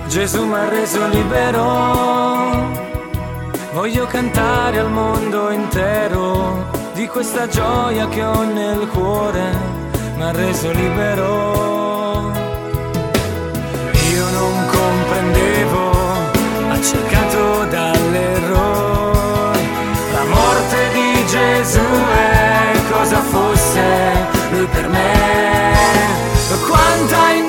Gesù mi ha reso libero, voglio cantare al mondo intero di questa gioia che ho nel cuore, mi ha reso libero. Io non comprendevo, accecato dall'errore, la morte di Gesù e cosa fosse lui per me. Quanta